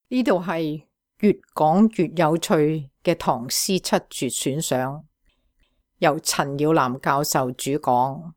呢度係越講越有趣嘅唐詩七絕選賞，由陳耀南教授主講。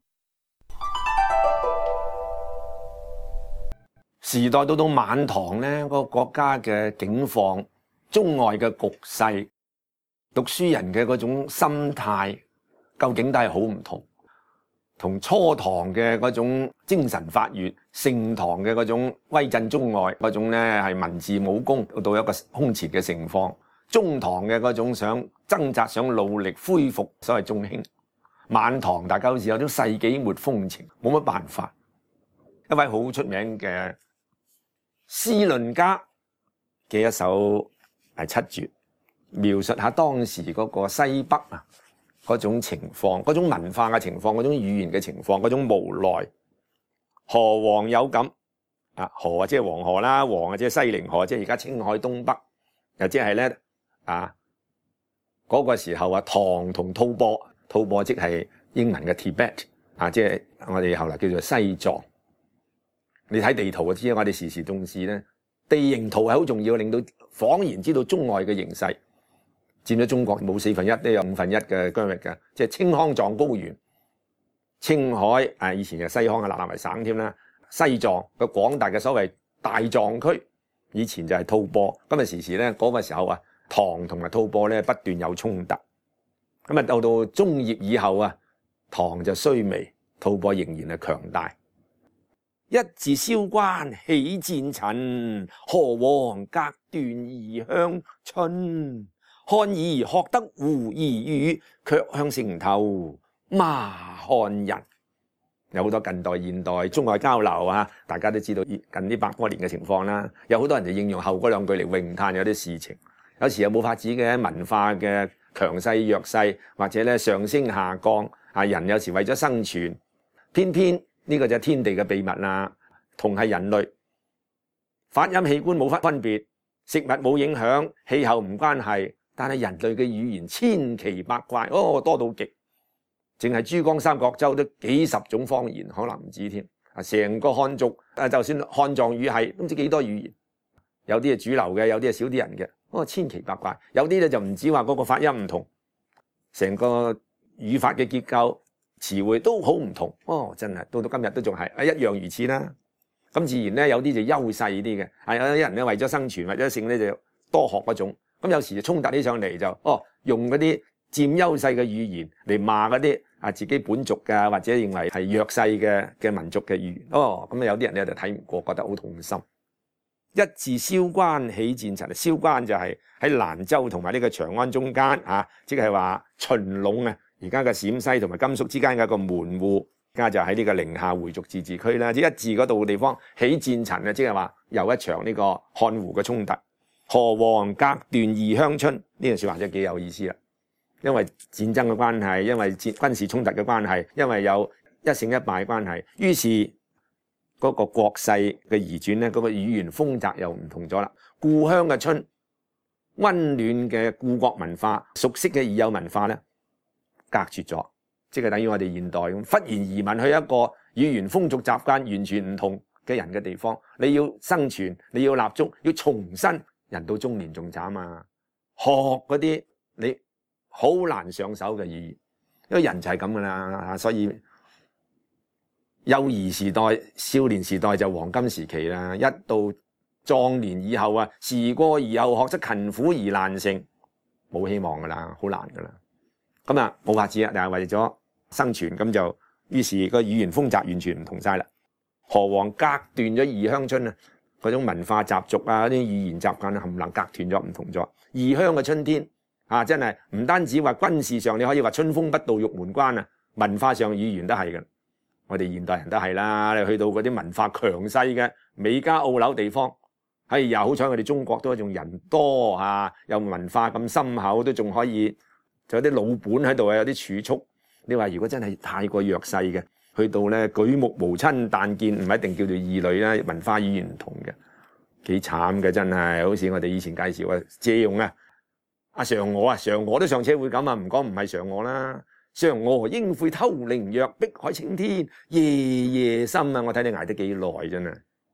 時代到晚唐呢，個國家嘅境況、中外嘅局勢、讀書人嘅嗰種心態，究竟都係好唔同。同初唐嘅嗰種精神發躍，盛唐嘅嗰種威震中外嗰種呢係文治武功到一個空前嘅盛況，中唐嘅嗰種想掙扎、想努力恢復所謂中興，晚唐大家好似有種世紀末風情，冇乜辦法。一位好出名嘅詩論家嘅一首係七絕，描述下當時嗰個西北啊嗰種情況，嗰種文化嘅情況，嗰種語言嘅情況，嗰種無奈。河黃有感啊，河即係黃河啦，黃即係西陵河，即係而家青海東北，又即係咧啊嗰個時候啊，唐同吐蕃，吐蕃即係英文嘅 Tibet 啊，即係我哋後來叫做西藏。你睇地圖就知，我哋時時重視咧，地形圖係好重要，令到恍然知道中外嘅形勢。佔咗中國冇1/4都有1/5嘅疆域嘅，即係青康藏高原、青海以前嘅西康嘅立為省添啦，西藏個廣大嘅所謂大藏區，以前就係吐蕃。今日時時咧嗰個時候啊，唐同埋吐蕃咧不斷有衝突。咁啊到中葉以後啊，唐就衰微，吐蕃仍然係強大。一字蕭關起戰塵，河黃隔斷異鄉春。漢兒學得胡兒語，卻向城頭罵漢人。有好多近代現代中外交流啊，大家都知道近呢100多年嘅情況啦。有好多人就應用後嗰兩句嚟詠嘆有啲事情。有時有冇法子嘅文化嘅強勢弱勢，或者咧上升下降啊，人有時為咗生存，偏偏呢個就係天地嘅秘密啦。同係人類，發音器官冇分別，食物冇影響，氣候唔關係。但係人類嘅語言千奇百怪，多到極，淨係珠江三角洲都幾十種方言，可能唔止添。成個漢族就算漢藏語系都唔知幾多語言，有啲係主流嘅，有啲係少啲人嘅，千奇百怪。有啲咧就唔止話嗰個發音唔同，成個語法嘅結構、詞彙都好唔同。真係到今日都仲係一樣如此啦。咁自然咧有啲就優勢啲嘅，有啲人咧為咗生存或者性咧就多學嗰種。咁有時就衝突起上嚟就用嗰啲佔優勢嘅語言嚟罵嗰啲自己本族嘅或者認為係弱勢嘅民族嘅語言。咁有啲人咧就睇唔過，覺得好痛心。一字蕭關起戰塵，蕭關就係喺蘭州同埋呢個長安中間即係話秦隴而家嘅陝西同埋甘肅之間嘅一個門戶，而家就喺呢個寧夏回族自治區啦。即一字嗰度地方起戰塵即係話又一場呢個漢胡嘅衝突。河黃隔斷異鄉春，呢句說話真係幾有意思啦。因為戰爭嘅關係，因為軍事衝突嘅關係，因為有一勝一敗嘅關係，於是嗰個國勢嘅移轉咧，嗰個語言風格又唔同咗啦。故鄉嘅春，溫暖嘅故國文化，熟悉嘅已有文化咧，隔絕咗，即係等於我哋現代咁，忽然移民去一個語言風俗習慣完全唔同嘅人嘅地方，你要生存，你要立足，要重新。人到中年仲慘啊！學嗰啲你好難上手嘅語言，因為人就係咁噶啦，所以幼兒時代、少年時代就黃金時期啦。一到壯年以後啊，時過而後學則勤苦而難成，冇希望噶啦，好難噶啦。咁啊冇法子啊，但係為咗生存，咁就於是個語言風格完全唔同晒啦。河黃隔斷咗異鄉春啊！嗰種文化習俗啊，嗰啲語言習慣啊，冚唪唥隔斷咗，唔同咗。異鄉嘅春天真係唔單止話軍事上你可以話春風不度玉門關啊，文化上語言都係嘅。我哋現代人都係啦，你去到嗰啲文化強勢嘅美加澳紐地方，好彩我哋中國都仲人多又文化咁深厚，都仲可以就有啲老本喺度有啲儲蓄。你話如果真係太過弱勢嘅，去到咧舉目無親，但見唔一定叫做異類啦，文化語言唔同嘅，幾慘嘅真係。好似我哋以前介紹借用阿嫦娥都上車會咁啊，唔講唔係嫦娥啦。嫦娥應悔偷靈藥，碧海青天夜夜心啊！我睇你捱得幾耐真係。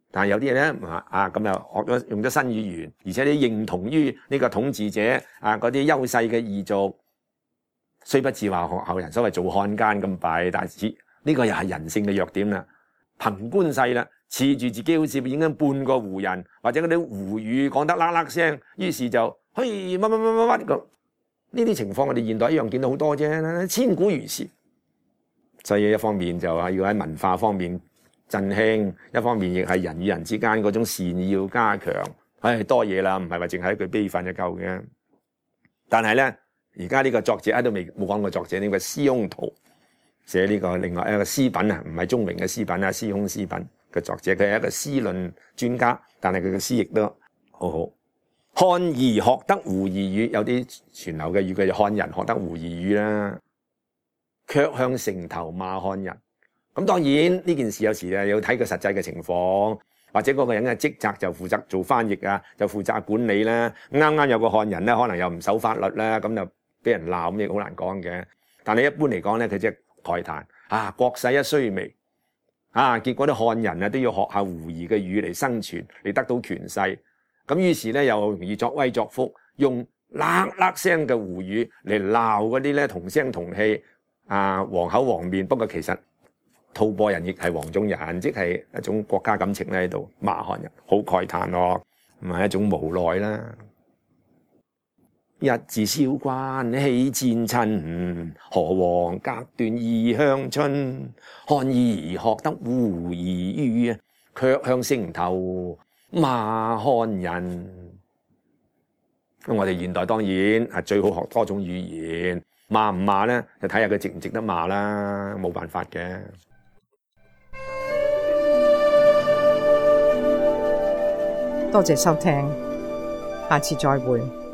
但係有啲咧咁又用咗新語言，而且你認同於呢個統治者嗰啲優勢嘅異族，雖不至話學校人所謂做漢奸咁弊，但係呢個又係人性嘅弱點啦。憑官勢啦，恃住自己好似已經半個胡人，或者嗰啲胡語講得喇喇聲，於是就乜咁。呢啲情況我哋現代一樣見到好多啫，千古如是。所以一方面就話要喺文化方面振興，一方面亦係人與人之間嗰種善意要加強。多嘢啦，唔係話淨係一句悲憤就夠嘅。但係咧，而家呢個作者都冇講過作者呢個司空圖寫呢個另外一個詩品啊，唔係鍾鳴嘅詩品啊，司空詩品嘅作者，佢係一個詩論專家，但係佢嘅詩亦都好好。漢兒學得胡兒語，有啲傳流嘅語句就漢人學得胡兒語啦，卻向城頭罵漢人。咁當然呢件事有時要睇個實際嘅情況，或者嗰個人嘅職責就負責做翻譯啊，就負責管理啦。啱有個漢人咧，可能又唔守法律啦，咁就俾人鬧，咁亦好難講嘅。但係一般嚟講咧，佢即係慨嘆國勢一衰微結果啲漢人都要學下胡兒嘅語嚟生存，嚟得到權勢。咁於是咧又容易作威作福，用喇喇聲嘅胡語嚟鬧嗰啲咧同聲同氣黃口黃面，不過其實吐蕃人亦係黃種人，即係一種國家感情咧喺度罵漢人，好慨嘆咯，唔係一種無奈啦。一字蕭關起戰親，何妨隔斷異鄉春。漢兒學得胡兒語，卻向城頭罵漢人。咁我哋現代當然係最好學多種語言，罵唔罵咧就睇下佢值唔值得罵啦，冇辦法嘅。 多謝收聽，下次再會。